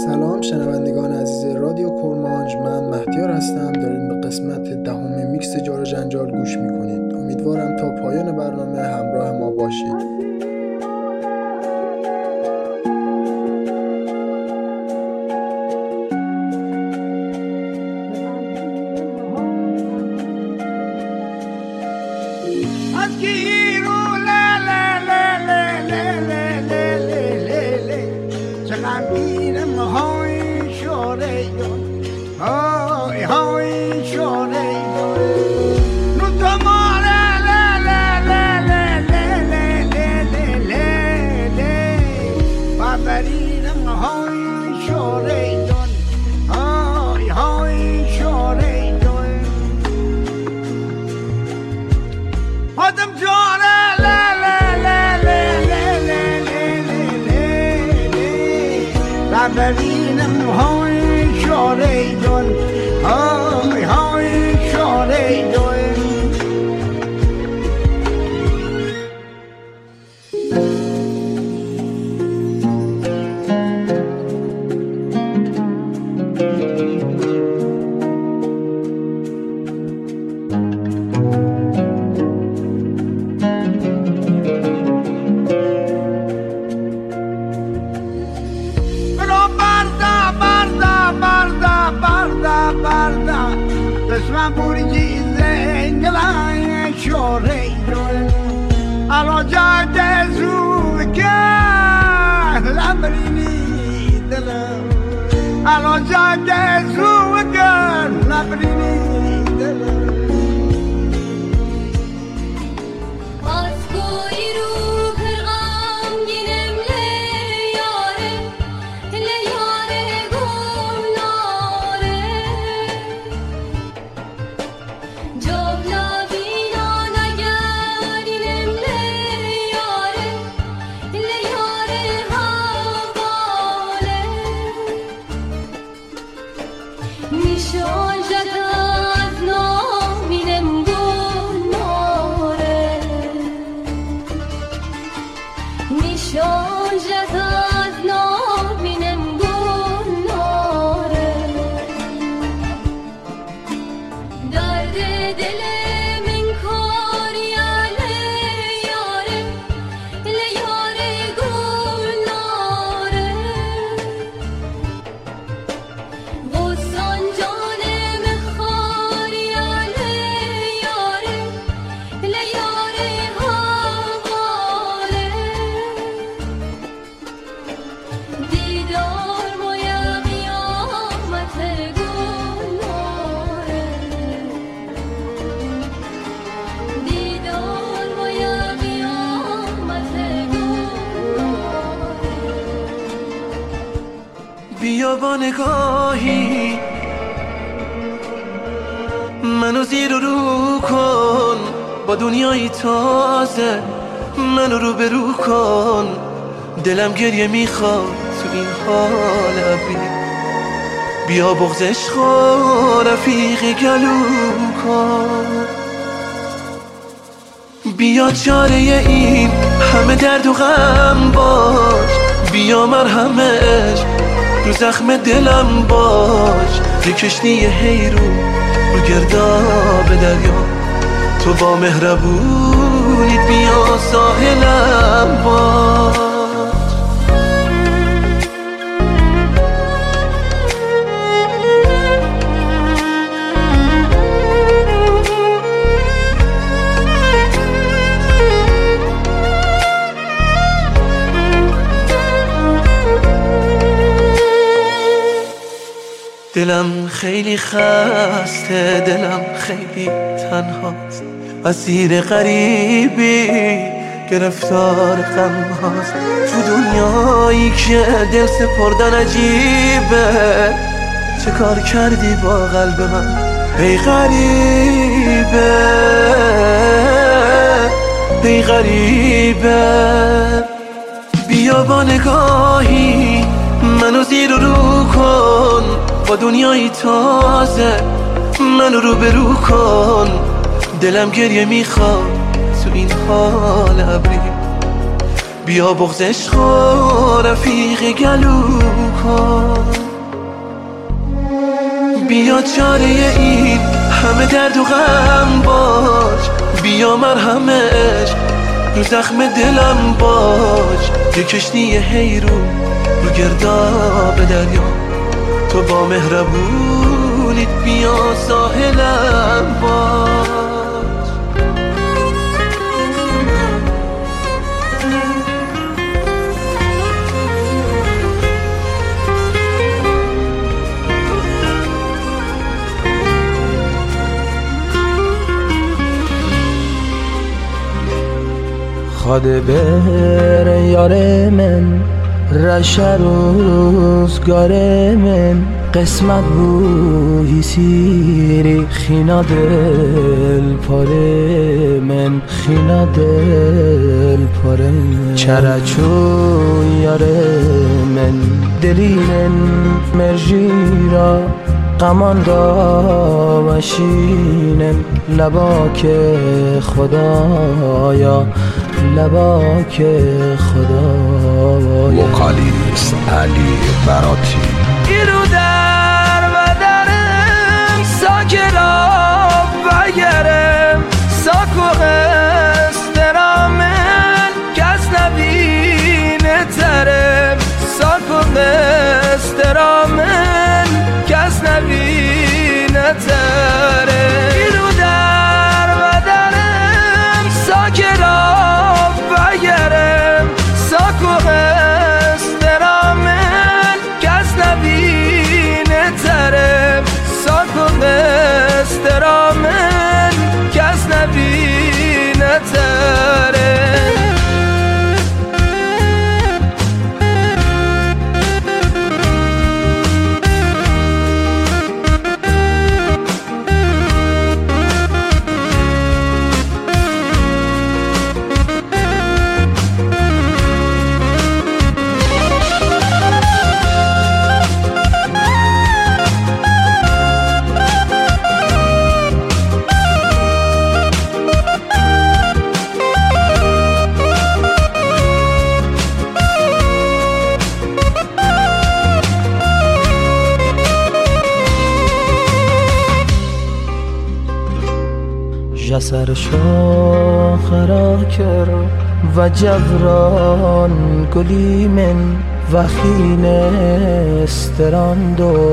سلام شنوندگان عزیز رادیو کرمانج، من مهدیار هستم. دارین به قسمت 10 میکس جار و جنجال گوش میکنید. امیدوارم تا پایان برنامه همراه ما باشید. ببینم های شاره جان های شاره جان دشمن بورجی زنگلای شوره جون الو جاده زوکه لبرینی دلم الو جاده زوکه لبرینی دلم بیا با نگاهی منو زیر و رو کن، با دنیای تازه منو رو به رو کن. دلم گریه میخواد تو این حال ابری، بیا بغض عشق و رفیق گلو کن. بیا چاره این همه درد و غم باش، بیا مرهمش رو زخم دلم باش. یه کشتی حیرو رو گرداب دریا، تو با مهربونیت بیا ساحلم باش. دلم خیلی خسته، دلم خیلی تنهاست، اسیر غریبی گرفتار غم هاست. تو دنیایی که دل سپردن عجیبه، چه کار کردی با قلب من ای غریبه، ای غریبه. بیا با نگاهی منو زیر و رو کن، با دنیای تازه منو رو به رو کن. دلم گریه میخواد تو این حال ابری، بیا بغض عشق و رفیق گلو کن. بیا چاره این همه درد و غم باش، بیا مرهمش رو زخم دلم باش. یه کشتی حیرون رو گرداب دریا، تو با مهربونیت بیا ساحلم باش. خاده بر یار من رشه روزگار من، قسمت بوی سیری خینا دل پاره من، خینا دل پاره من. چرا چون یار من دلی من مرجیرا قمان دا وشینم لباک خدایا، لباک خدایا. وکالیست علی براتی. ایرو در بدنم ساکراب بگرم، ساکو استرامن کس نبینه ترم، ساکو استرامن کس نبینه ترم. ایرو در بدنم ساکراب بگرم، ساکو استرامن کس نبینه ترم، ساکو استرامن کس نبینه ترم. جسر شاخرا کر و جبران گلی من و خین استراندو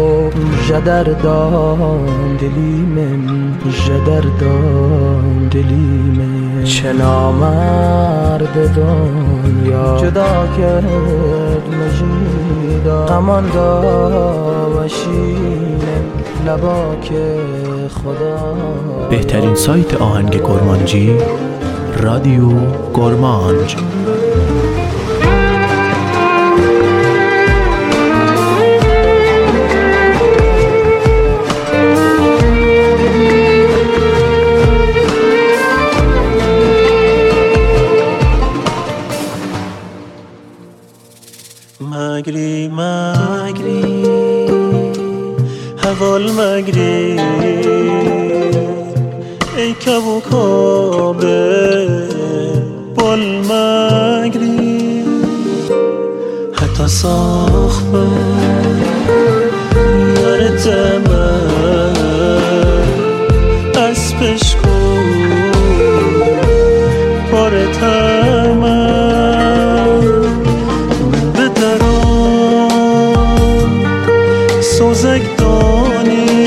جدردان دلی من، جدردان دلی من. چه نامرد دنیا جدا کرد مجیدا، قمان دا وشینم لباک خدا. بهترین سایت آهنگ کرمانجی رادیو کرمانج. مگری مگری هوال مگری ای کبوکابه بال مگری حتی ساخبه یارت من اسبش کن پارت من بدران سوزک دانی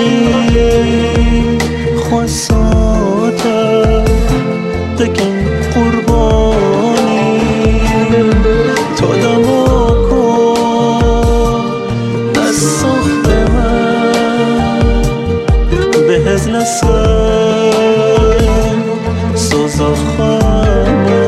خواستم دکن قربانی تو دما کن دست سخت من به هزل سن سوزا خواهم.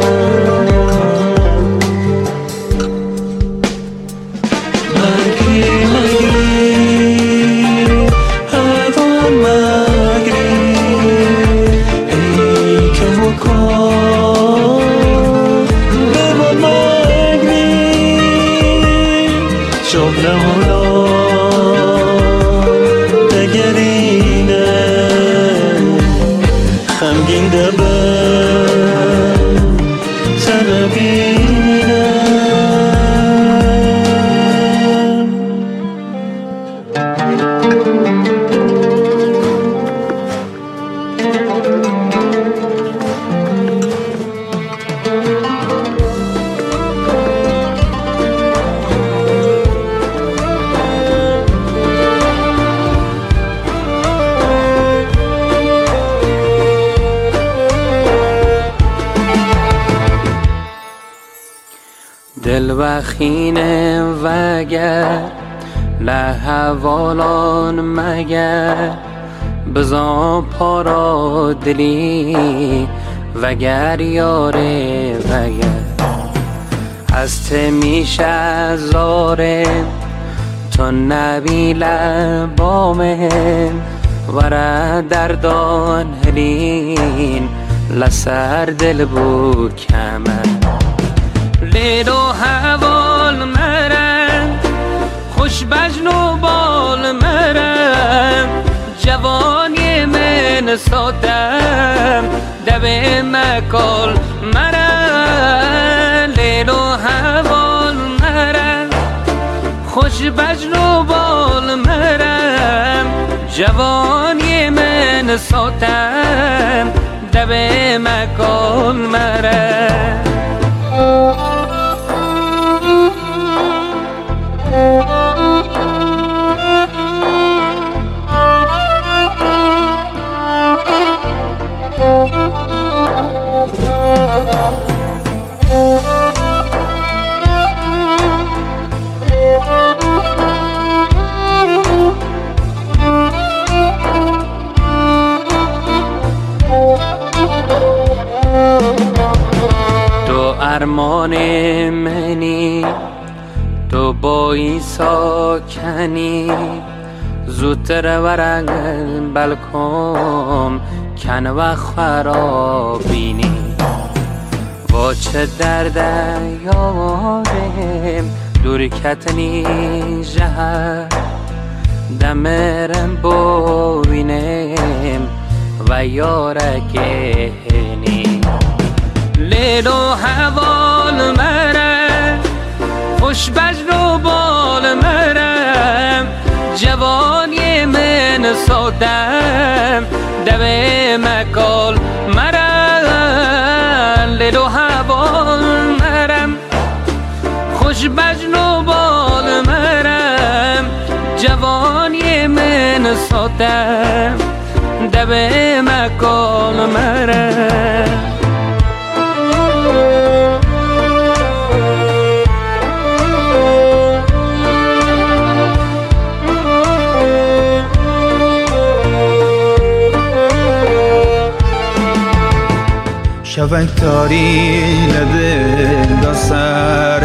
بخینه وگر لحوالان مگر بزا پارا دلی وگر یاره وگر از میشه زاره تو نبی لبامه وره دردان هلین لسر دل بو کمه لیل و حوال مرم خوش بجن و بال مرم جوانی من ساتم دب مکال مرم لیل و حوال مرم خوش بجن و بال مرم جوانی من ساتم دب مکال مرم تو ارمان منی تو بایی ساکنی زودتر ورنگ بلکم کن و خرابینی با چه درد یارم دور کتنی جهر دمرم بوینم و یارکه هنی لیل و حوال مرم خوش بجن و بال مرم جوانی من سادم دب مکال مرم لیل و حوال مرم خوش بجن و بال مرم جوانی من سادم دب مکال مرم شفق تاری لدل دا سر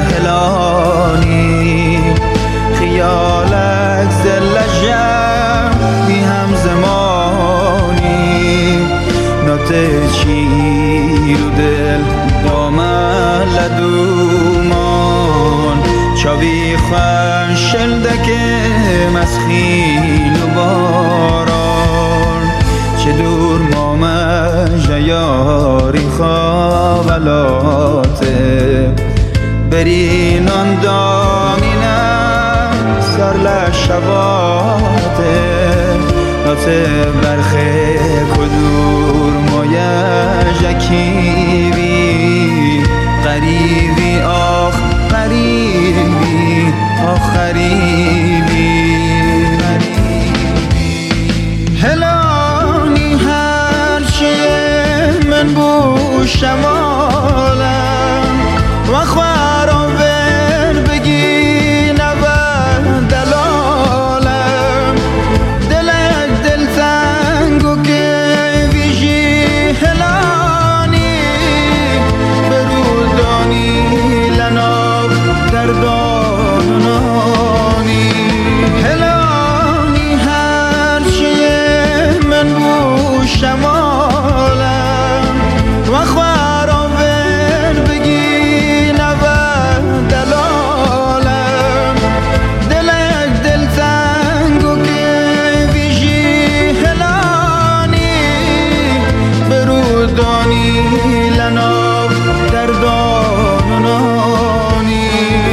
هلانی خیالک زلجم بی هم زمانی ناته چیر و دل دامن لدومان چاوی خوش شلدکم از خیل و باران چه دور مامش یاری خوالاته برینان دامینم سر لشواته ناته برخه کدور مایش یکیوی قریبی آخ قریبی آخ قریبی هلانی هر چیه من بو شمالم و خوارم ور بگی نبر دلالم دلک دل تنگو که ویژی هلانی برودانی لناب دردانانی هلانی هر چیه من بو شمالم و خوارم ور بگی نبر دلالم دلک دل تنگو که ویژی هلانی برودانی لناب دردانانی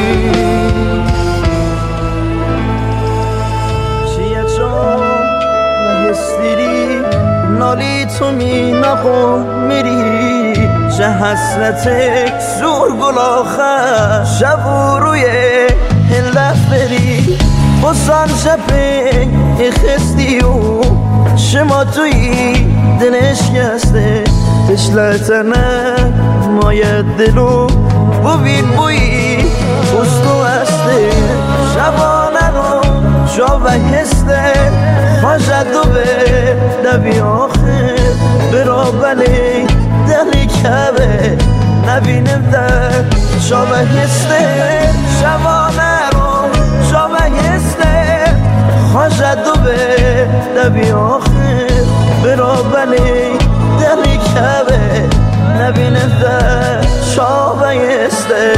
چیه چون نهستیری نالی تو می نقو میری چه حسرتک زور گل آخر شب و روی هلف بری بسان شپک خستی و شما توی دلش گسته تشلتنه مایه دلو ببین بوی دبی آخر برا بلی دلی کبه نبینم در شابه هسته شبانه رو شابه هسته خواجد دو به دبی آخر برا بلی دلی کبه نبینم در شابه هسته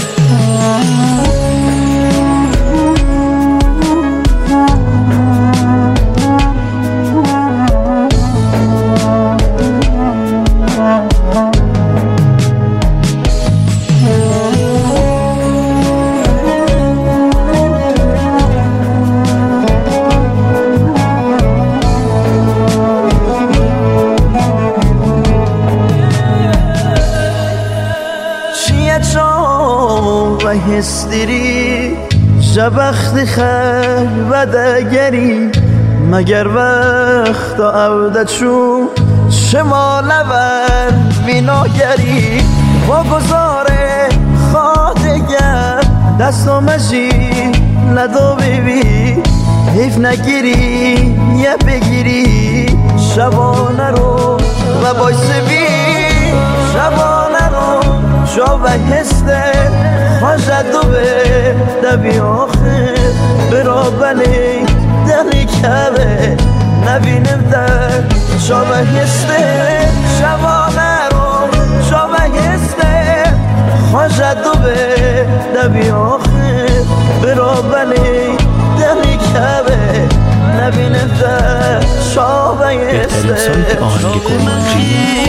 هستری شبخت خیر و دگری مگر وقت عودت شو شما لور بیناگری با گذاره خواهدگر دستو مجی ندو بیبی حیف نگیری یه بگیری شبانه رو و بایسه بی شبانه رو شابه هسته خواجد دو به دبی آخر برا بلی دلی کبه نبینم در شابه هسته شبانه رو شابه هسته خواجد دو به دبی آخر برا بلی دلی کبه نبینم در شابه هسته سایت آهنگ کرمانجی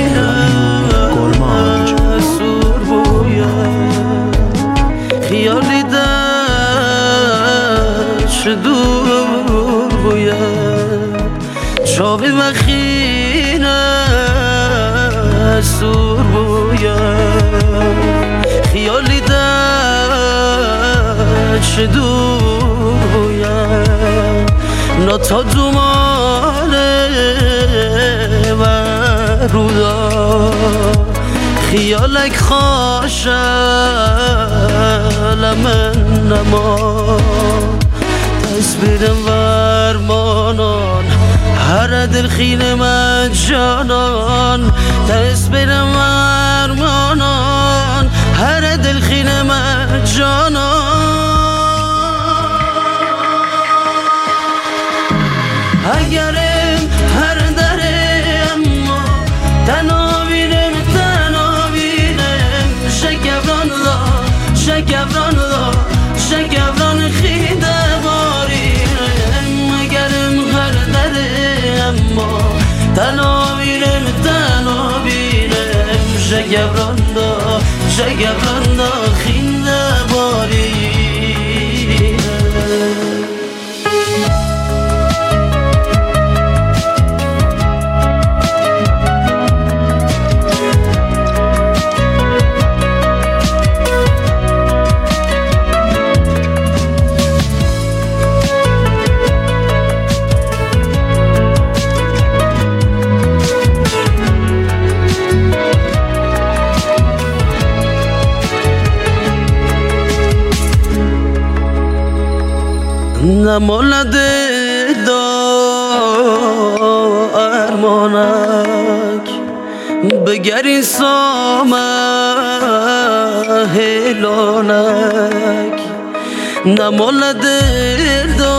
کرمانج خیالی دشت دور بوید چاوی مخینه سور بوید خیالی دشت دور بوید نتا دومانه و رودا خیالک خوشل من نما دست بیرم ورمانان هر دل خیل من جانان دست بیرم ورمانان هر دل خیل من جانان اگرم هر درم ما تنابیرم شکفران خیده باریم مگرم هر دره اما تنابیرم شکفران دا خیده باریم نمالده دا ارمانک بگری سامه هلانک نمالده دا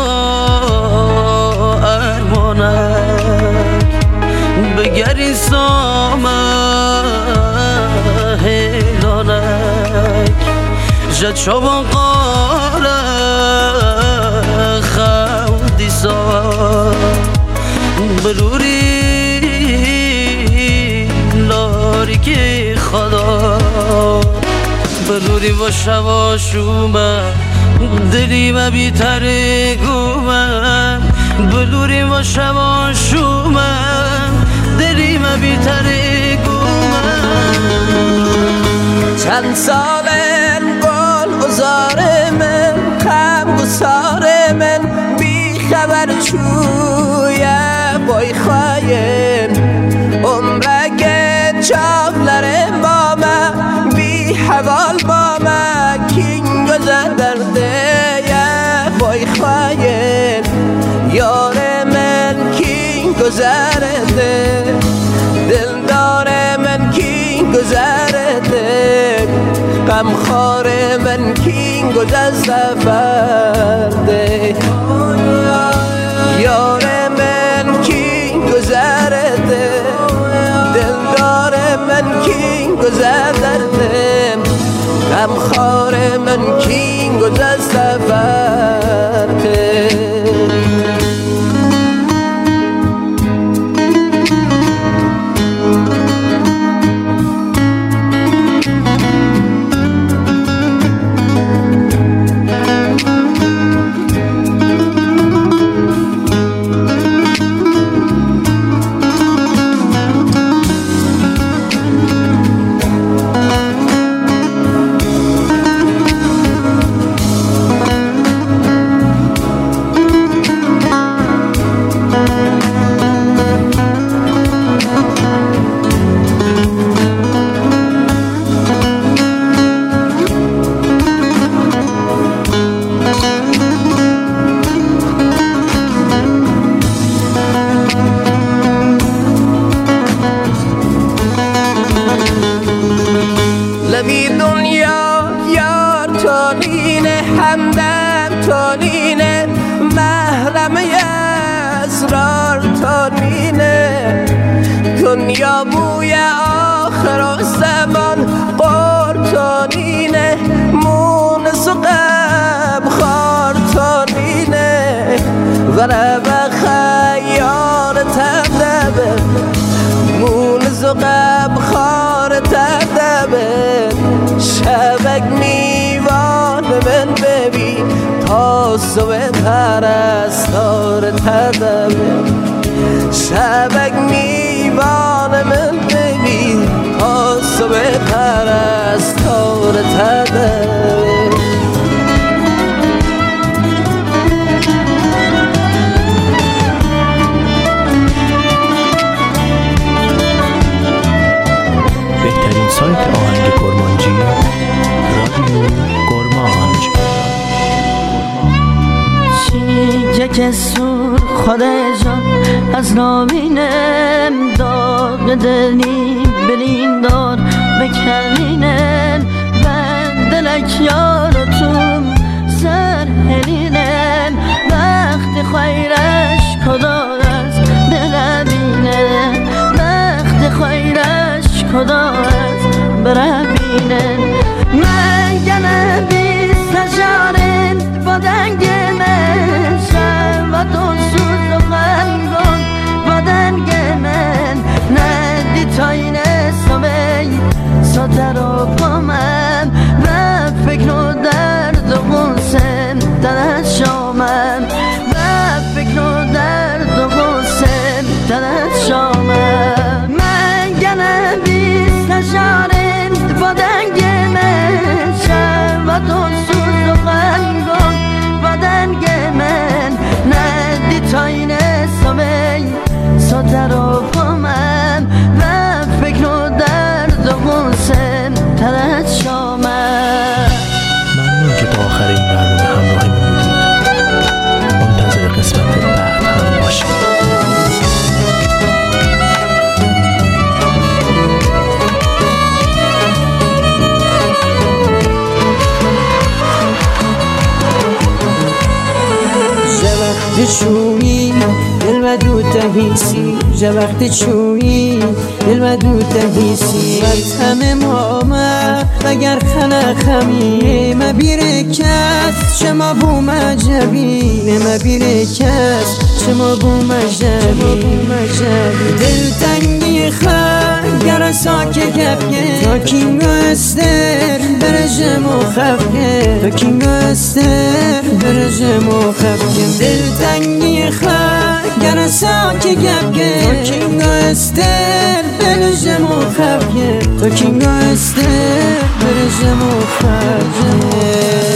ارمانک بگری سامه هلانک جد چوبان قاره خودی سا بروری لاری که خدا بروری و شواشومه دلیم بیتره گومه بلوری و شواشومه دلیم بیتره گومه چند ساله گل ازار من خم گسار من بی خبر چویه بای خواهیم عمرگه چاولرم با من بی حوال با من کین گذر درده یه بای خواهیم یار من کین گذر غمخوار من کینگ و زفرده یار من کینگ و زرده دلدار من کینگ و زرده غمخوار من کینگ و زفرده لبی دنیا یار تانینه همدم تانینه محرم اسرار تانینه دنیا بوی آخر زمان قرطانینه مونس و غمخوار تانینه وره و خیار تردبه مونس و غمخوار تردبه شبک میوان من ببین تا صبح پرستار تردبه شبک میوان من ببین تا صبح پرستار تردبه بهترین سایت آهنگ کرمانجی رادیو کرمانج. یک سور خود جان از نامینم داغ دلی بلین دار بکمینم من دلک یارتون سر هلینم وقت خیرش کدا از بلبینم وقت خیرش کدا از بربینم من گنه بی سجارن با دنگ من شب و دون سوز و غمگان با دنگ من ندی تا این سامی ساتر و پامم و فکر و درد و غنسم دلت شامم و فکر و درد و غنسم دلت شامم من گنه بی سجارن با دنگ من شب و دون سوز و غمگان با دنگ من ندی تا این سامی ساتر و پامم و فکر و درد و غنسم دلت شامم. ممنون که تا آخر این برنامه همراهی بودید. منتظر قسمت بعد هم باشید. وقتی چویی دل و دوتا هیسی جا وقتی چویی دل و دوتا هیسی وقت همه ماما مگر خنخمی ما بیره کس شما بو مجبی ما بیره کس شما بو مجبی دل تنگی خواهد گر ساکه گفگه تا کینگو استر برجم و خفگه تا کینگو استر برجم و خفگه دل تنگی خواهد گر ساکه گفگه تا کینگو استر برجم و خفگه تا کینگو استر برجم و خفگه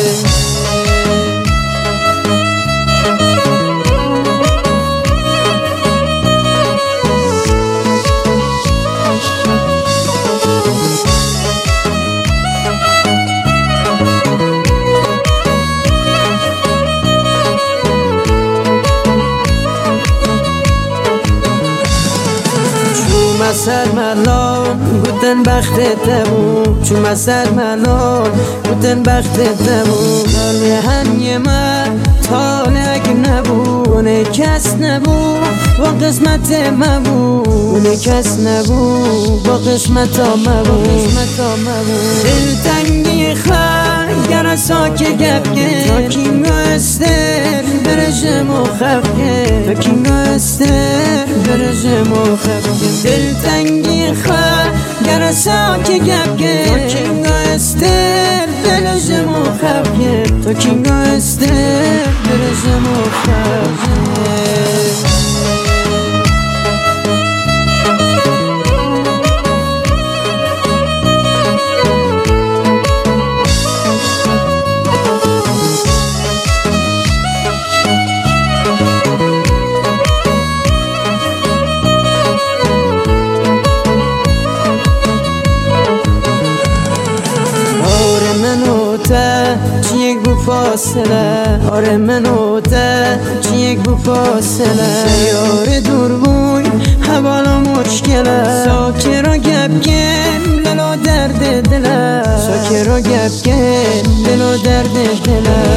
سر ملام گوتن بختت نبود چون مسد ملال گوتن بختت نبود داره هنی من تالک نبود اونه کس نبود با قسمت مبود اونه کس نبود با قسمت مبود دلتنگی خواهی گر ساک گفگه تا کینگو استر برشم و خفگه تا کینگو استر برشم و خفگه دلتنگی خواهی گر ساک گفگه تا کینگو استر برشم و خفگه تا کینگو استر برشم و خفگه چیک بو فاصله آره منو ته چیک بو فاصله یار دور بوی حوالا مشکله ساکر و گبگن للا درد دله ساکر و گبگن للا درد دله